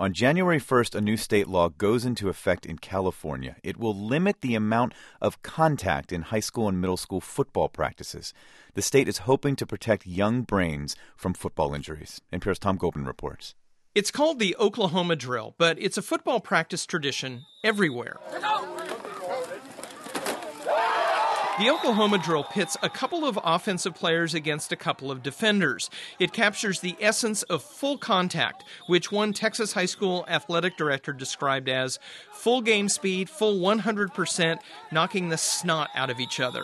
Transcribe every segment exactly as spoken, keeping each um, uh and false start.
On January first, a new state law goes into effect in California. It will limit the amount of contact in high school and middle school football practices. The state is hoping to protect young brains from football injuries. N P R's Tom Goldman reports. It's called the Oklahoma drill, but it's a football practice tradition everywhere. The Oklahoma drill pits a couple of offensive players against a couple of defenders. It captures the essence of full contact, which one Texas high school athletic director described as full game speed, full one hundred percent, knocking the snot out of each other.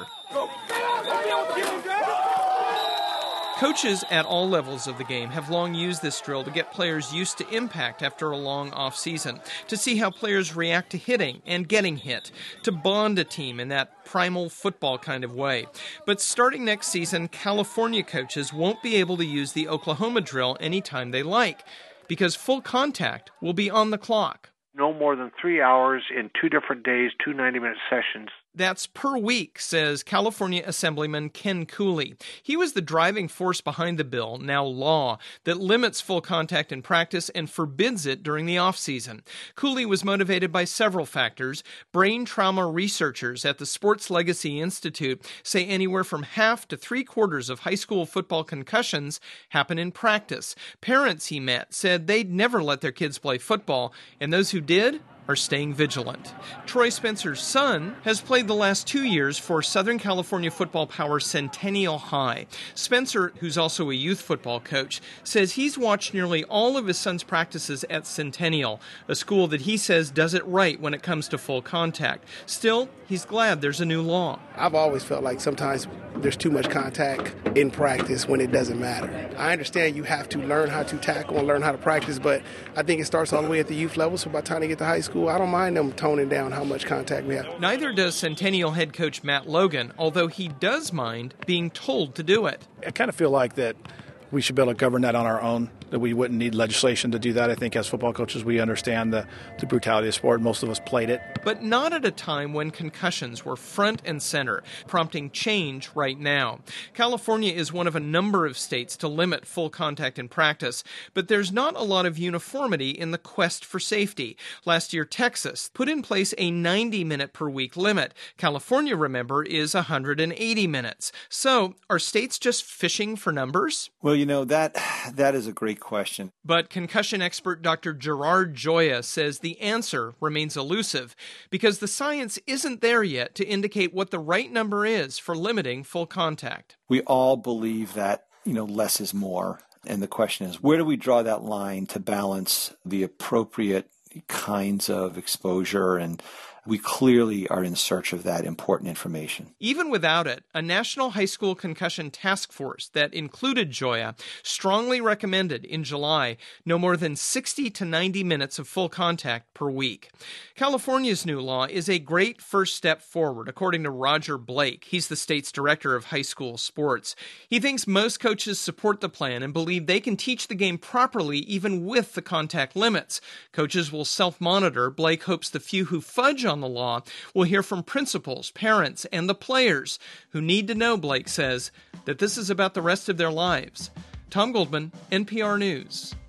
Coaches at all levels of the game have long used this drill to get players used to impact after a long off-season, to see how players react to hitting and getting hit, to bond a team in that primal football kind of way. But starting next season, California coaches won't be able to use the Oklahoma drill anytime they like, because full contact will be on the clock. No more than three hours in two different days, two ninety-minute sessions. That's per week, says California Assemblyman Ken Cooley. He was the driving force behind the bill, now law, that limits full contact in practice and forbids it during the offseason. Cooley was motivated by several factors. Brain trauma researchers at the Sports Legacy Institute say anywhere from half to three quarters of high school football concussions happen in practice. Parents he met said they'd never let their kids play football, and those who did are staying vigilant. Troy Spencer's son has played the last two years for Southern California football power Centennial High. Spencer, who's also a youth football coach, says he's watched nearly all of his son's practices at Centennial, a school that he says does it right when it comes to full contact. Still, he's glad there's a new law. I've always felt like sometimes there's too much contact in practice when it doesn't matter. I understand you have to learn how to tackle and learn how to practice, but I think it starts all the way at the youth level, so by the time they get to high school, I don't mind them toning down how much contact we have. Neither does Centennial head coach Matt Logan, although he does mind being told to do it. I kind of feel like that we should be able to govern that on our own, that we wouldn't need legislation to do that. I think as football coaches, we understand the, the brutality of sport. Most of us played it. But not at a time when concussions were front and center, prompting change right now. California is one of a number of states to limit full contact in practice, but there's not a lot of uniformity in the quest for safety. Last year, Texas put in place a ninety minute per week limit. California, remember, is one hundred eighty minutes. So are states just fishing for numbers? Well, you know, that that is a great question. But concussion expert Doctor Gerard Gioia says the answer remains elusive because the science isn't there yet to indicate what the right number is for limiting full contact. We all believe that, you know, less is more. And the question is, where do we draw that line to balance the appropriate kinds of exposure? And we clearly are in search of that important information. Even without it, a national high school concussion task force that included Gioia strongly recommended in July no more than sixty to ninety minutes of full contact per week. California's new law is a great first step forward, according to Roger Blake. He's the state's director of high school sports. He thinks most coaches support the plan and believe they can teach the game properly even with the contact limits. Coaches will self-monitor. Blake hopes the few who fudge on the law will hear from principals, parents, and the players who need to know, Blake says, that this is about the rest of their lives. Tom Goldman, N P R News.